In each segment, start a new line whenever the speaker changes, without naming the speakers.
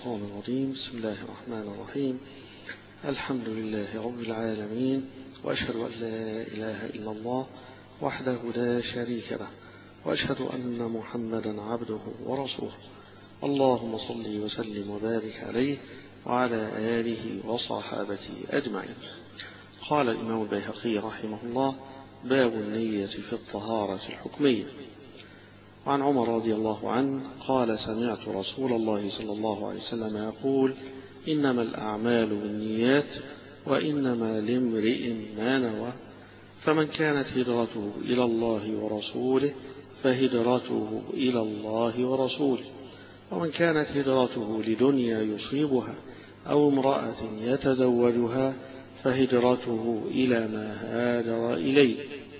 الشيطان الرجيم. بسم الله الرحمن الرحيم. الحمد لله رب العالمين، وأشهد أن لا إله إلا الله وحده لا شريك له، وأشهد أن محمدا عبده ورسوله. اللهم صل وسلم وبارك عليه وعلى آله وصحابته أجمعين. قال الإمام البيهقي رحمه الله: باب النية في الطهارة الحكمية. وعن عمر رضي الله عنه قال: سمعت رسول الله صلى الله عليه وسلم يقول: إنما الأعمال بالنيات وإنما لامرئ ما نوى، فمن كانت هجرته إلى الله ورسوله فهجرته إلى الله ورسوله، ومن كانت هجرته لدنيا يصيبها أو امرأة يتزوجها فهجرته إلى ما هاجر إليه.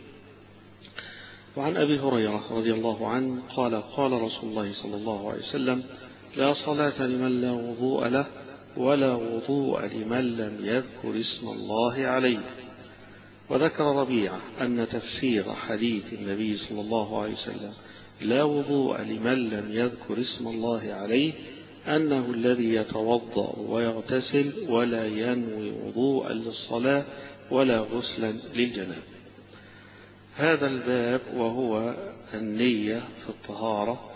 وعن أبي هريرة رضي الله عنه قال: قال رسول الله صلى الله عليه وسلم: لا صلاة لمن لا وضوء له، ولا وضوء لمن لم يذكر اسم الله عليه. وذكر ربيعة أن تفسير حديث النبي صلى الله عليه وسلم لا وضوء لمن لم يذكر اسم الله عليه أنه الذي يتوضأ ويغتسل ولا ينوي وضوءا للصلاة ولا غسلا للجنابة. هذا الباب وهو النية في الطهارة،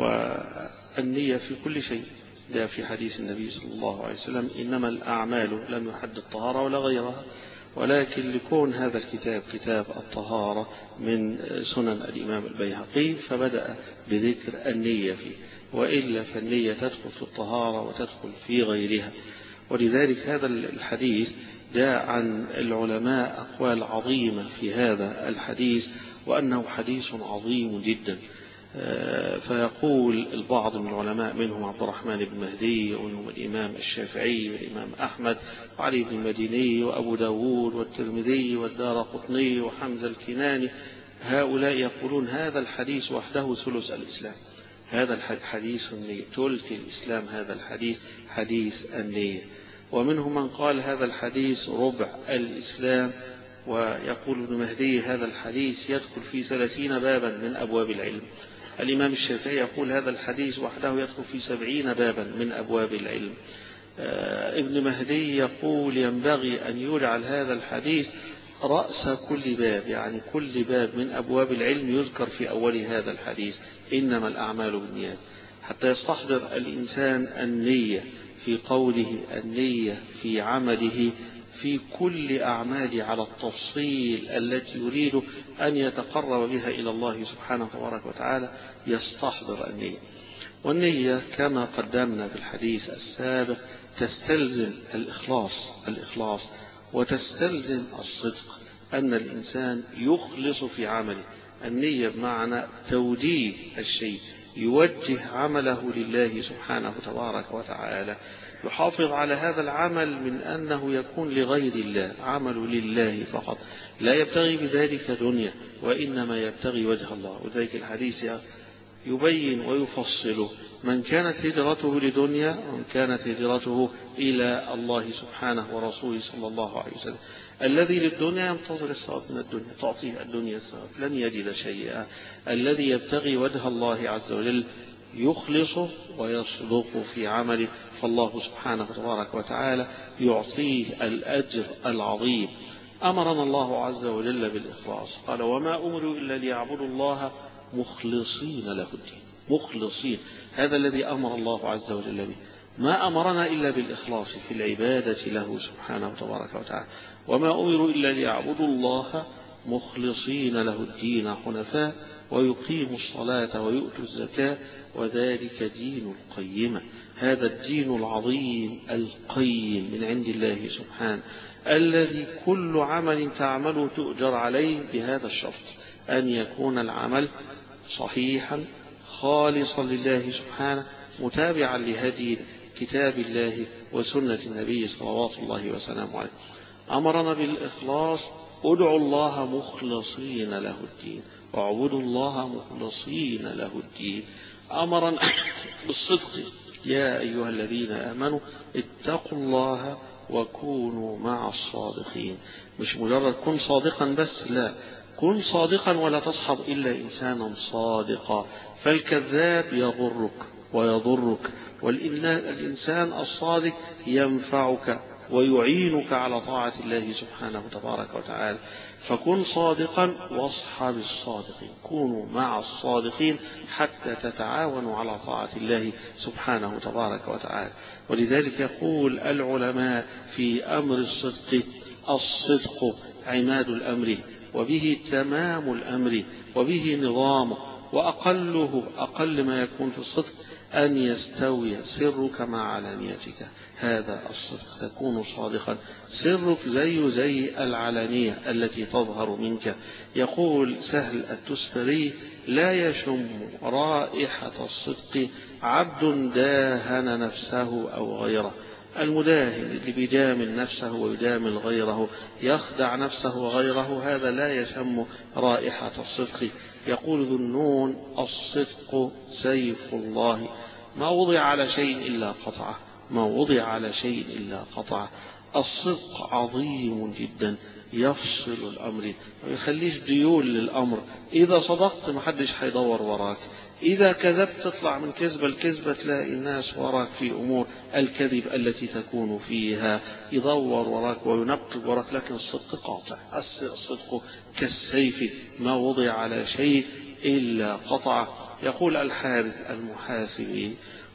والنية في كل شيء. جاء في حديث النبي صلى الله عليه وسلم: إنما الأعمال، لم يحدد الطهارة ولا غيرها، ولكن لكون هذا الكتاب كتاب الطهارة من سنن الإمام البيهقي فبدأ بذكر النية فيه، وإلا فالنية تدخل في الطهارة وتدخل في غيرها. ولذلك هذا الحديث جاء عن العلماء أقوال عظيمة في هذا الحديث، وأنه حديث عظيم جدا. فيقول البعض من العلماء منهم عبد الرحمن بن مهدي، ومنهم الإمام الشافعي والإمام أحمد وعلي بن المديني وأبو داود والترمذي والدارقطني وحمزة الكناني، هؤلاء يقولون هذا الحديث وحده ثلث الإسلام. هذا الحديث النية، ثلث الإسلام هذا الحديث، حديث النية. ومنهم من قال هذا الحديث ربع الإسلام. ويقول ابن مهدي هذا الحديث يدخل في 30 بابا من أبواب العلم. الإمام الشافعي يقول هذا الحديث وحده يدخل في 70 بابا من أبواب العلم. ابن مهدي يقول ينبغي أن يجعل هذا الحديث رأس كل باب، يعني كل باب من أبواب العلم يذكر في أول هذا الحديث: إنما الأعمال بالنيات، حتى يستحضر الإنسان النية في قوله، النية في عمله، في كل أعمال على التفصيل التي يريد أن يتقرب بها إلى الله سبحانه تبارك وتعالى، يستحضر النية. والنية كما قدمنا في الحديث السابق تستلزم الإخلاص وتستلزم الصدق، أن الإنسان يخلص في عمله. النية بمعنى توجيه الشيء، يوجه عمله لله سبحانه تبارك وتعالى، يحافظ على هذا العمل من أنه يكون لغير الله، عمل لله فقط، لا يبتغي بذلك دنيا، وإنما يبتغي وجه الله. وذلك الحديث يبين ويفصله: من كانت هجرته لدنيا ومن كانت هجرته إلى الله سبحانه ورسوله صلى الله عليه وسلم. الذي للدنيا ينتظر الثواب من الدنيا، تعطيه الدنيا الثواب، لن يجد شيئا. الذي يبتغي وجه الله عز وجل يخلص ويصدق في عمله، فالله سبحانه تبارك وتعالى يعطيه الأجر العظيم. أمرنا الله عز وجل بالإخلاص، قال: وما أمروا إلا ليعبدوا الله مخلصين له الدين. مخلصين، هذا الذي أمر الله عز وجل به. ما أمرنا إلا بالإخلاص في العبادة له سبحانه تبارك وتعالى. وما أمروا إلا ليعبدوا الله مخلصين له الدين حنفاء ويقيموا الصلاة ويؤتوا الزكاة وذلك دين القيمة. هذا الدين العظيم القيم من عند الله سبحانه، الذي كل عمل تعمله تؤجر عليه بهذا الشرط: أن يكون العمل صحيحا خالصا لله سبحانه، متابعا لهدي كتاب الله وسنة النبي صلوات الله وسلامه عليه. أمرنا بالإخلاص: ادعوا الله مخلصين له الدين، واعبدوا الله مخلصين له الدين. أمرنا بالصدق: يا أيها الذين آمنوا اتقوا الله وكونوا مع الصادقين. مش مجرد كن صادقا بس، لا، كن صادقا ولا تصحب إلا إنسانا صادقا، فالكذاب يغرك ويضرك، والإنسان الصادق ينفعك ويعينك على طاعة الله سبحانه تبارك وتعالى. فكن صادقا واصحب الصادقين، كونوا مع الصادقين حتى تتعاونوا على طاعة الله سبحانه تبارك وتعالى. ولذلك يقول العلماء في أمر الصدق: الصدق عماد الأمر، وبه تمام الأمر، وبه نظامه، وأقله أقل ما يكون في الصدق أن يستوي سرك مع علانيتك. هذا الصدق، تكون صادقا، سرك زي العلانية التي تظهر منك. يقول سهل التستري: لا يشم رائحة الصدق عبد داهن نفسه أو غيره. المداهن اللي بيجامل نفسه ويجامل غيره، يخدع نفسه وغيره، هذا لا يشم رائحة الصدق. يقول ذو النون: الصدق سيف الله، ما وضع على شيء إلا قطعه، ما وضع على شيء إلا قطعه. الصدق عظيم جدا، يفصل الأمر، ما يخليش ديول للأمر. إذا صدقت محدش هيدور وراك، إذا كذبت تطلع من كذبة الكذبة تلاقي الناس وراك في أمور الكذب التي تكون فيها، يدور وراك وينقب وراك. لكن الصدق قاطع، الصدق كالسيف، ما وضع على شيء إلا قطع. يقول الحارث المحاسبي: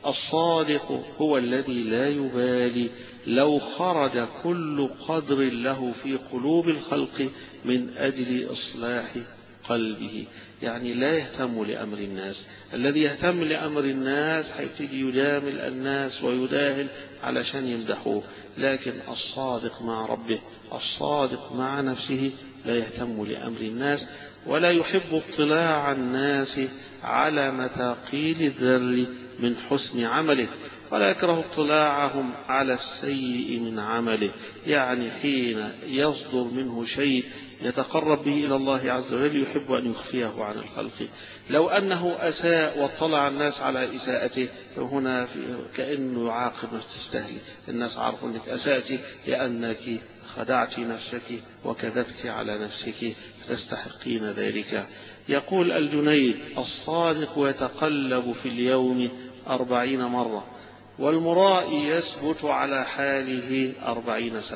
الصادق هو الذي لا يبالي لو خرج كل قدر له في قلوب الخلق من أجل إصلاح قلبه. يعني لا يهتم لأمر الناس. الذي يهتم لأمر الناس هيبتدي يجامل الناس ويداهن علشان يمدحوه. لكن الصادق مع ربه، الصادق مع نفسه، لا يهتم لأمر الناس، ولا يحب اطلاع الناس على مثاقيل الذر من حسن عمله، ولا يكره اطلاعهم على السيء من عمله. يعني حين يصدر منه شيء يتقرب به إلى الله عز وجل يحب أن يخفيه عن الخلق. لو أنه أساء واطلع الناس على إساءته، هنا كأنه يعاقب نفس تستهلي. الناس عارفوا أنك أسأتي لأنك خدعت نفسك وكذبت على نفسك فتستحقين ذلك. يقول الجنيد: الصادق يتقلب في اليوم 40 مرة، والمرائي يثبت على حاله 40 سنة.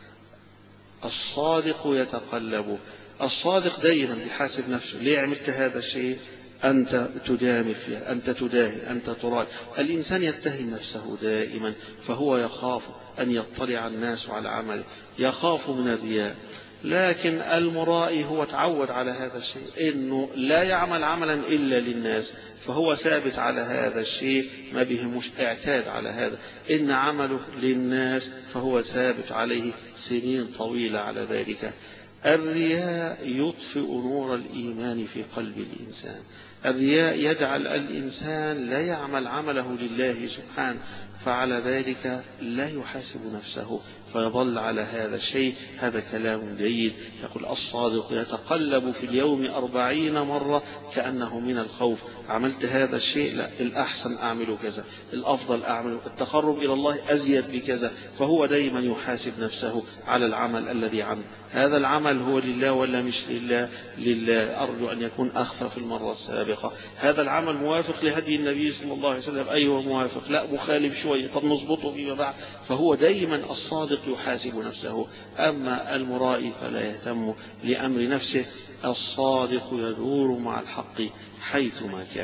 الصادق يتقلب، الصادق دائما يحاسب نفسه: ليه عملت هذا الشيء؟ أنت تجامل فيها، أنت تداهن، أنت تراي. الإنسان يتهم نفسه دائما، فهو يخاف أن يطلع الناس على عمله، يخاف من الرياء. لكن المرائي هو تعود على هذا الشيء، إنه لا يعمل عملا إلا للناس، فهو ثابت على هذا الشيء، ما بهمش، اعتاد على هذا، إن عمله للناس فهو ثابت عليه سنين طويلة على ذلك. الرياء يطفئ نور الإيمان في قلب الإنسان. الرياء يجعل الإنسان لا يعمل عمله لله سبحانه، فعلى ذلك لا يحاسب نفسه فيظل على هذا الشيء. هذا كلام جيد. يقول: الصادق يتقلب في اليوم 40 مرة كأنه من الخوف. عملت هذا الشيء، لا، الأحسن أعمل كذا، الأفضل أعمل، التقرب إلى الله أزيد بكذا. فهو دائما يحاسب نفسه على العمل الذي عمل. هذا العمل هو لله ولا مش لله؟ لله. أرجو أن يكون أخفى في المرة السابقة. هذا العمل موافق لهدي النبي صلى الله عليه وسلم؟ أيوة موافق. لا، مخالف شوية، طب نظبطه فيما بعد. فهو دائما الصادق يحاسب نفسه. أما المرائي فلا يهتم لأمر نفسه. الصادق يدور مع الحق حيثما كان.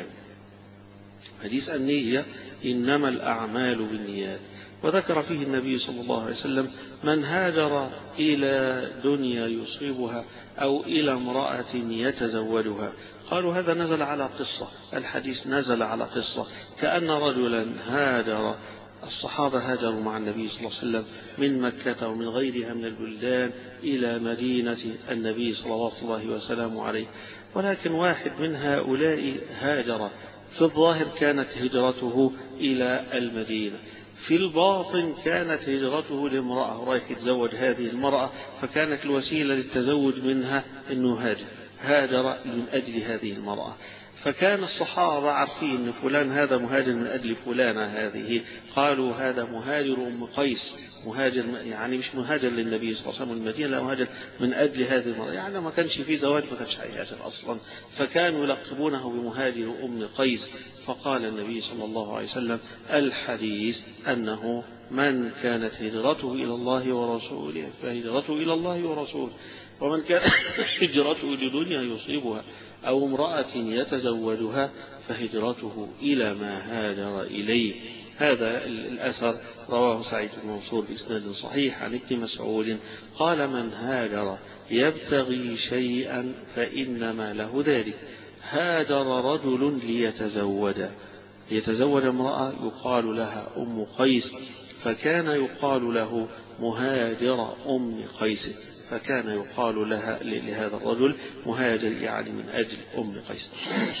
حديث النية: إنما الأعمال بالنيات. وذكر فيه النبي صلى الله عليه وسلم: من هاجر إلى دنيا يصيبها أو إلى امرأة يتزوجها. قالوا: هذا نزل على قصة، الحديث نزل على قصة، كأن رجلا هاجر، الصحابة هاجروا مع النبي صلى الله عليه وسلم من مكة ومن غيرها من البلدان إلى مدينة النبي صلى الله وسلم عليه. ولكن واحد من هؤلاء هاجر، في الظاهر كانت هجرته إلى المدينة، في الباطن كانت هجرته لامرأة، رايح يتزوج هذه المرأة، فكانت الوسيلة للتزوج منها أنه هاجر من أجل هذه المرأة. فكان الصحابة عارفين أن فلان هذا مهاجر من أجل فلانة هذه، قالوا هذا مهاجر أم قيس، مهاجر يعني مش مهاجر للنبي صلى الله عليه وسلم المدينة، لا مهاجر من أجل هذه المرأة، يعني ما كانش فيه زواج، ما كانش هيهاجر أصلا، فكانوا يلقبونه بمهاجر أم قيس. فقال النبي صلى الله عليه وسلم الحديث أنه من كانت هجرته إلى الله ورسوله فهجرته إلى الله ورسوله، ومن كان هجرته لدنيا يصيبها أو امرأة يتزوجها فهجرته إلى ما هاجر إليه. هذا الأثر رواه سعيد بن منصور بإسناد صحيح عن ابن مسعود قال من هاجر يبتغي شيئا فإنما له ذلك. هاجر رجل ليتزوج امرأة يقال لها أم قيس، فكان يقال له مهاجر أم قيس، فكان يقال لهذا الرجل مهاجر يعني من أجل أم قيس.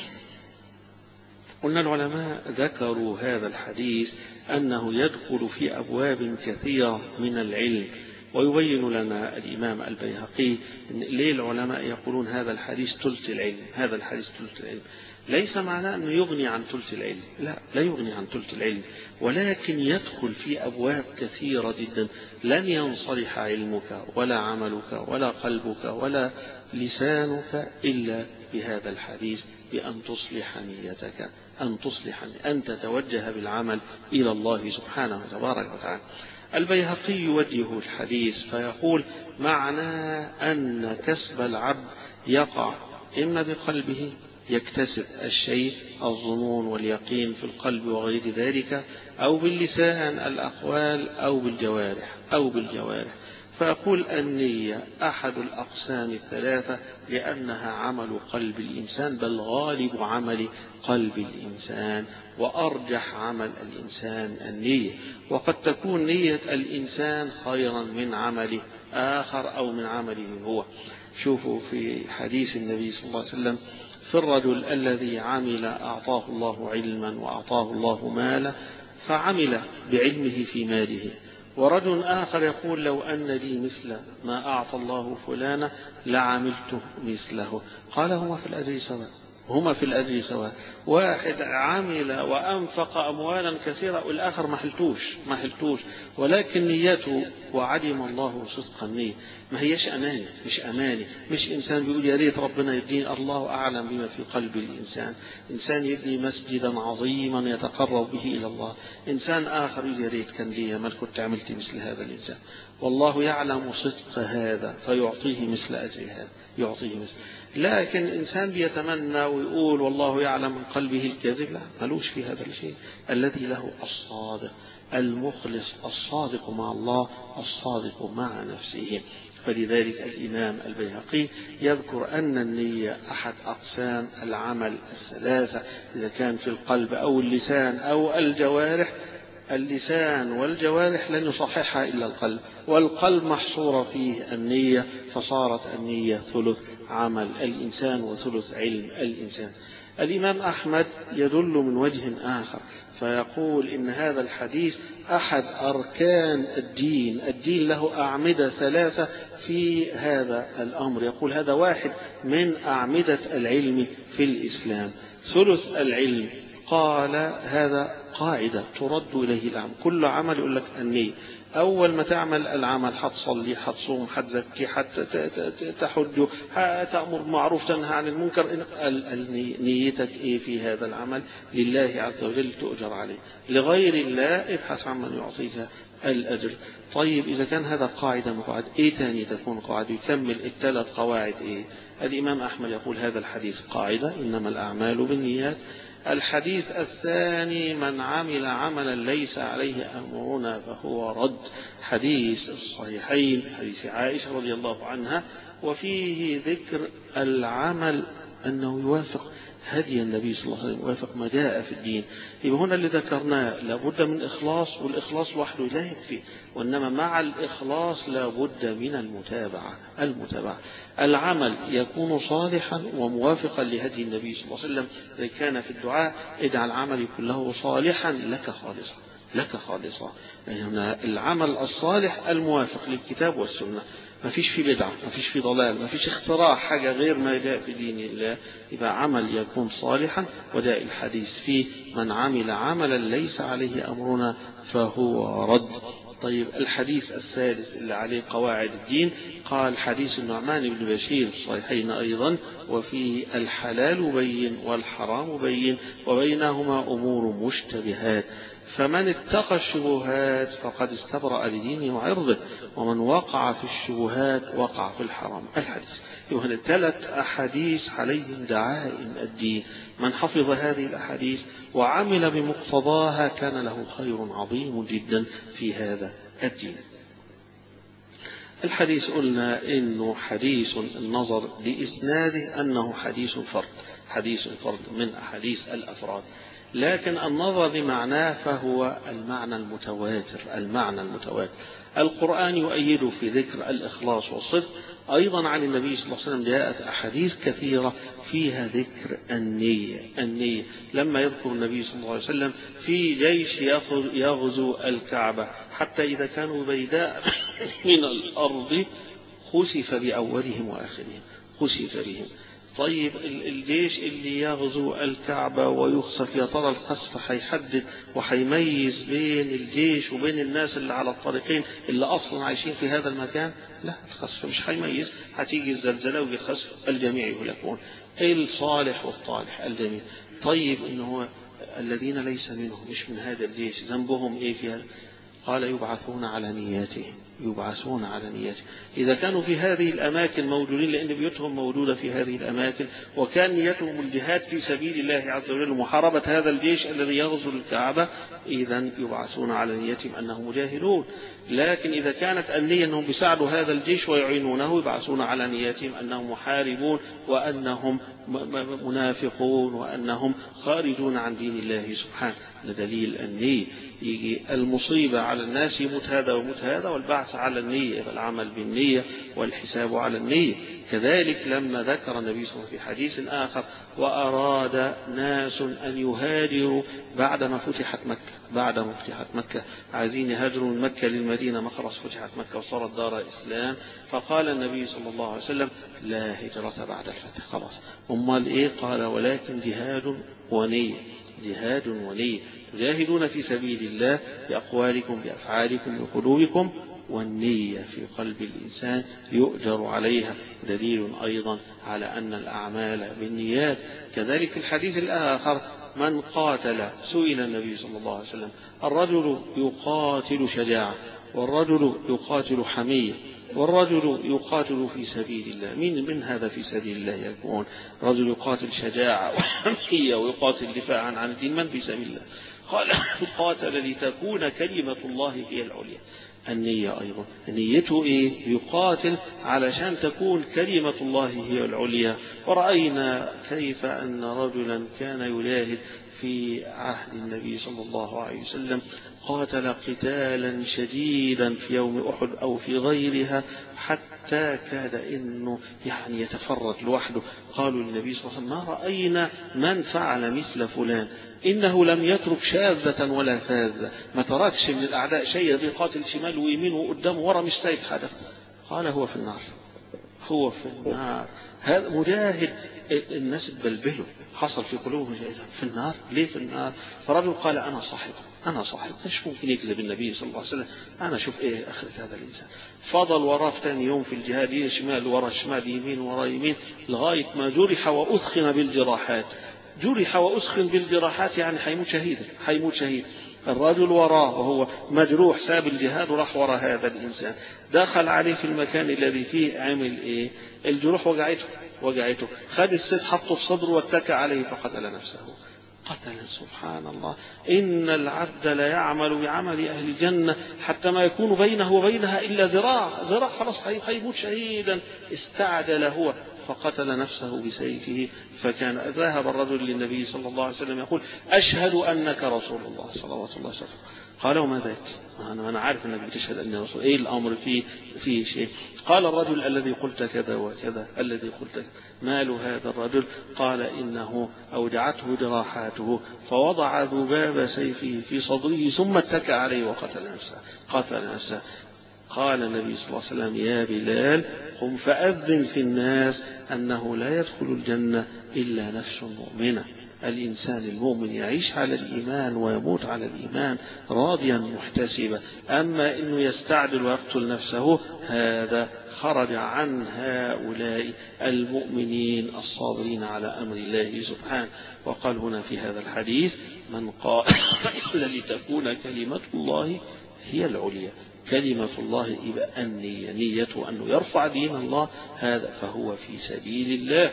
قلنا العلماء ذكروا هذا الحديث أنه يدخل في أبواب كثيرة من العلم، ويبين لنا الإمام البيهقي ليه العلماء يقولون هذا الحديث ثلث العلم. هذا الحديث ثلث العلم ليس معناه أنه يغني عن ثلث العلم، لا يغني عن ثلث العلم، ولكن يدخل في أبواب كثيرة جدا لن ينصلح علمك ولا عملك ولا قلبك ولا لسانك إلا بهذا الحديث، بأن تصلح نيتك، أن تتوجه بالعمل إلى الله سبحانه وتبارك وتعالى. البيهقي يوجه الحديث فيقول معنى أن كسب العبد يقع إما بقلبه يكتسب الشيء الظنون واليقين في القلب وغير ذلك، أو باللسان الأقوال، أو بالجوارح. فأقول النية أحد الأقسام الثلاثة لأنها عمل قلب الإنسان، بل غالب عمل قلب الإنسان، وأرجح عمل الإنسان النية. وقد تكون نية الإنسان خيرا من عمله آخر أو من عمله هو. شوفوا في حديث النبي صلى الله عليه وسلم في الرجل الذي عمل أعطاه الله علما وأعطاه الله مالا فعمل بعلمه في ماله، ورجل آخر يقول لو أن لي مثل ما أعطى الله فلانا لعملته مثله. قال هما في الأجر سواء. واحد عمل وأنفق أموالا كثيرة والآخر ما حلتوش، ولكن نيته وعلم الله صدق النية. ما هيش أماني، مش إنسان بيقول يا ريت ربنا يدين، الله أعلم بما في قلب الإنسان. إنسان يبني مسجدا عظيما يتقرب به إلى الله، إنسان آخر يقول يا ريت كان لي ما كنت عملت مثل هذا الإنسان، والله يعلم صدق هذا فيعطيه مثل أجر هذا، يعطيه مثل. لكن إنسان بيتمنى ويقول والله يعلم من قلبه الكاذب، لا، ملوش في هذا الشيء. الذي له الصادق المخلص الصادق مع الله الصادق مع نفسه. فلذلك الإمام البيهقي يذكر أن النية أحد أقسام العمل الثلاثة، إذا كان في القلب أو اللسان أو الجوارح. اللسان والجوارح لن يصححها إلا القلب، والقلب محصور فيه النية، فصارت النية ثلث عمل الإنسان وثلث علم الإنسان. الإمام أحمد يدل من وجه آخر فيقول إن هذا الحديث أحد أركان الدين. الدين له أعمدة ثلاثة في هذا الأمر، يقول هذا واحد من أعمدة العلم في الإسلام. ثلث العلم قال هذا قاعدة ترد إليه الأعمال، كل عمل يقول لك النية. أول ما تعمل العمل حتصلي حتصوم حتزكي حتحج حتأمر بالمعروف تنهى عن المنكر، نيتك إيه في هذا العمل؟ لله عز وجل تؤجر عليه، لغير الله ابحث عن من يعطيك الأجر. طيب إذا كان هذا قاعدة من قواعد، إيه تاني تكون قواعد؟ يكمل الثلاث قواعد إيه؟ الإمام أحمد يقول هذا الحديث قاعدة إنما الأعمال بالنيات. الحديث الثاني من عمل عملا ليس عليه أمرنا فهو رد، حديث الصحيحين حديث عائشة رضي الله عنها، وفيه ذكر العمل أنه يوافق هدي النبي صلى الله عليه وسلم، يوافق ما جاء في الدين. يبقى هنا اللي ذكرناه لابد من إخلاص، والإخلاص وحده لا يكفي، وإنما مع الإخلاص لابد من المتابعة. العمل يكون صالحا وموافقا لهدي النبي صلى الله عليه وسلم. كان في الدعاء اجعل عملي كله صالحا لك خالصا. يعني العمل الصالح الموافق للكتاب والسنة. ما فيش في بدعة، ما فيش في ضلال، ما فيش اختراع حاجة غير ما جاء في دين الله، يبقى عمل يكون صالحا. وجاء الحديث فيه من عمل عملا ليس عليه أمرنا فهو رد. طيب الحديث الثالث اللي عليه قواعد الدين، قال حديث النعمان بن بشير في الصحيحين أيضا: وفيه الحلال بين والحرام بين وبينهما أمور مشتبهات، فمن اتقى الشبهات فقد استبرأ لدينه وعرضه، ومن وقع في الشبهات وقع في الحرام. الحديث يوهن 3 أحاديث عليهم دعائم الدين، من حفظ هذه الأحاديث وعمل بمقتضاها كان له خير عظيم جدا في هذا الدين. الحديث قلنا إنه حديث النظر لإسناده أنه حديث فرد، حديث فرد من أحاديث الأفراد، لكن النظر لمعناه فهو المعنى المتواتر. المعنى المتواتر القرآن يؤيد في ذكر الإخلاص والصدق. أيضا عن النبي صلى الله عليه وسلم جاءت أحاديث كثيرة فيها ذكر النية. لما يذكر النبي صلى الله عليه وسلم في جيش يغزو الكعبة، حتى إذا كانوا بيداء من الأرض خسف بأولهم وآخرهم، خسف بهم. طيب الجيش اللي يغزو الكعبة ويخسف، يا ترى الخسف هيحدد وهيميز بين الجيش وبين الناس اللي على الطريقين اللي أصلا عايشين في هذا المكان؟ لا، الخسف مش هيميز، هتيجي الزلزلة ويجي الخسف الجميع يهلكون، الصالح والطالح الجميع. طيب إنه الذين ليس منهم، مش من هذا الجيش، ذنبهم إيه في هذا؟ قال يبعثون على نياتهم، يبعثون على نياتهم. إذا كانوا في هذه الأماكن موجودين، لأن بيوتهم موجودة في هذه الأماكن، وكان نيتهم الجهاد في سبيل الله عز وجل ومحاربة هذا الجيش الذي يغزو الكعبة، إذن يبعثون على نيتهم أنهم مجاهدون. لكن إذا كانت النية أنهم بيساعدوا هذا الجيش ويعينونه، يبعثون على نياتهم أنهم محاربون وأنهم منافقون وأنهم خارجون عن دين الله سبحانه. لدليل النية. يجي المصيبة على الناس يموت هذا ويموت هذا، والبعث على النية، العمل بالنية والحساب على النية. كذلك لما ذكر النبي صلى الله عليه وسلم في حديث آخر: وأراد ناس أن يهاجروا بعدما فتحت مكة، بعدما فتحت مكة، عايزين يهاجروا من مكة للمدينة، ما خلاص فتحت مكة وصارت دار إسلام، فقال النبي صلى الله عليه وسلم: لا هجرة بعد الفتح، خلاص. أمال إيه؟ قال: ولكن جهاد ونية، جهاد ونية، تجاهدون في سبيل الله بأقوالكم بأفعالكم بقلوبكم، والنية في قلب الإنسان يؤجر عليها. دليل أيضا على أن الأعمال بالنيات. كذلك في الحديث الآخر: من قاتل، سئل النبي صلى الله عليه وسلم: الرجل يقاتل شجاعة، والرجل يقاتل حمية، والرجل يقاتل في سبيل الله، من هذا في سبيل الله يكون؟ رجل يقاتل شجاعة وحمية ويقاتل دفاعا عن الدين، من في سبيل الله؟ قال: قاتل لتكون كلمة الله هي العليا. النية أيضا، نيته إيه؟ يقاتل علشان تكون كلمة الله هي العليا. ورأينا كيف أن رجلا كان يجاهد في عهد النبي صلى الله عليه وسلم، قاتل قتالا شديدا في يوم أحد أو في غيرها، حتى كاد إنه يعني يتفرد لوحده. قالوا للنبي صلى الله عليه وسلم: ما رأينا من فعل مثل فلان، إنه لم يترك شاذة ولا فاذة، ما تركش من الأعداء شيء، بيقاتل شمال ويمين وقدام ورا، مش سايب حدا. قال: هو في النار، هو في النار. هذا مجاهد. الناس تبلبله، حصل في قلوبهم في النار. ليه في النار؟ فرجل قال: أنا صاحب، أنا صاحب، مش ممكن يكذب النبي صلى الله عليه وسلم، أنا شوف إيه آخرة هذا الإنسان. فضل وراه ثاني يوم في الجهاد، شمال ورا شمال، يمين ورا يمين، لغاية ما جرح وأثخن بالجراحات. جرح وأسخن بالجراحات يعني حيموت شهيدا، حيموت شهيد. الرجل وراه وهو مجروح، ساب الجهاد وراح وراء هذا الإنسان، دخل عليه في المكان الذي فيه، عمل إيه؟ الجروح وجعته، خد السيف حطه في صدره واتكى عليه فقتل نفسه. قتل. سبحان الله. إن العبد لا يعمل بعمل أهل الجنة حتى ما يكون بينه وبينها إلا ذراع، خلاص هيموت شهيدا. استعجل هو فقتل نفسه بسيفه. فكان ذهب الرجل للنبي صلى الله عليه وسلم يقول: أشهد أنك رسول الله صلوات الله وسلم. قال: وما ذاك؟ أنا عارف أنك بتشهد أني رسول. إيه الأمر فيه شيء؟ قال: الرجل الذي قلت كذا وكذا، الذي قلت كذا. مال هذا الرجل؟ قال: إنه أوجعته جراحاته فوضع ذباب سيفه في صدره ثم اتكى عليه وقتل نفسه. قال النبي صلى الله عليه وسلم: يا بلال قم فأذن في الناس أنه لا يدخل الجنة إلا نفس مؤمنة. الإنسان المؤمن يعيش على الإيمان ويموت على الإيمان راضيا محتسبا. أما إنه يستعدل ويقتل نفسه هذا خرج عن هؤلاء المؤمنين الصابرين على أمر الله سبحانه. وقال هنا في هذا الحديث: من قال لتكون كلمة الله هي العليا. كلمة الله يبقى نيته أنه يرفع دين الله، هذا فهو في سبيل الله.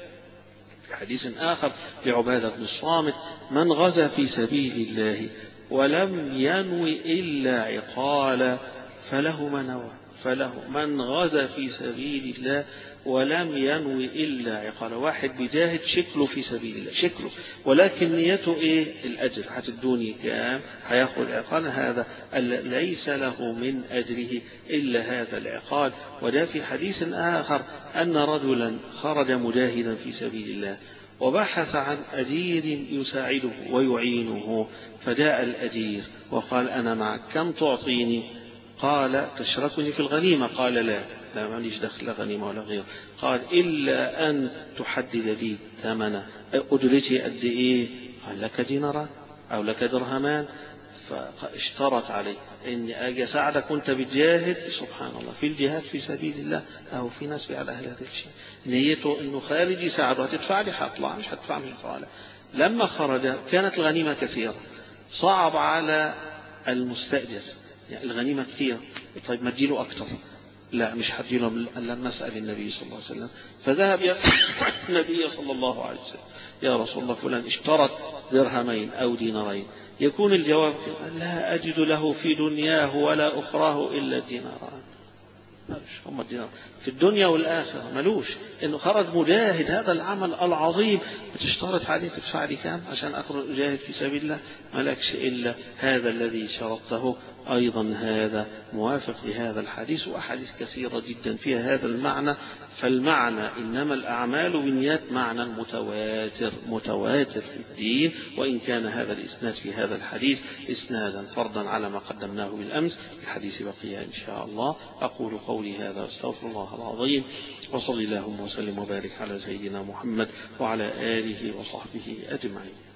في حديث آخر لعبادة بن الصامت: من غزا في سبيل الله ولم ينوي إلا عقالا فله ما نوى. فله من غزا في سبيل الله ولم ينوي إلا عقالا. واحد بيجاهد شكله في سبيل الله، شكله، ولكن نيته إيه؟ الأجر، هتدوني كام، هياخد عقالا، هذا ليس له من أجره إلا هذا العقال. وده في حديث آخر أن رجلا خرج مجاهدا في سبيل الله وبحث عن أجير يساعده ويعينه، فجاء الأجير وقال: أنا معك، كم تعطيني؟ قال: تشركني في الغنيمة. قال: لا ماليش دخل غنيمة ولا غير. قال: إلا أن تحدد لي ثمنه، أجرتي قد إيه؟ قال: لك ديناران أو لك درهمان. فاشترط عليه إني أجي أساعدك وأنت بتجاهد. سبحان الله، في الجهاد في سبيل الله أو في ناس على أهل هذا الشيء نيته إنه خارج يساعده، هتدفع لي هطلع، مش هتدفع مش هطلع. لما خرج كانت الغنيمة كثيرة، صعب على المستأجر، يعني الغنيمة كثير، طيب ما تجيله أكتر. لا مش هديله لما أسأل النبي صلى الله عليه وسلم. فذهب يسأل النبي صلى الله عليه وسلم: يا رسول الله فلان اشترط درهمين أو دينارين. يكون الجواب: لا أجد له في دنياه ولا أخراه إلا الديناران. هم الدينار في الدنيا والآخرة ملوش، إنه خرج مجاهد، هذا العمل العظيم بتشترط عليه تدفع لي كام عشان أخرج أجاهد في سبيل الله؟ ملكش إلا هذا الذي شرطته. أيضا هذا موافق لهذا الحديث وأحاديث كثيرة جدا فيها هذا المعنى. فالمعنى إنما الأعمال بالنيات معنى متواتر في الدين، وإن كان هذا الإسناد في هذا الحديث إسنادا فردا على ما قدمناه بالأمس. الحديث بقية إن شاء الله. أقول قولي هذا واستغفر الله العظيم، وصلى اللهم وسلم وبارك على سيدنا محمد وعلى آله وصحبه أجمعين.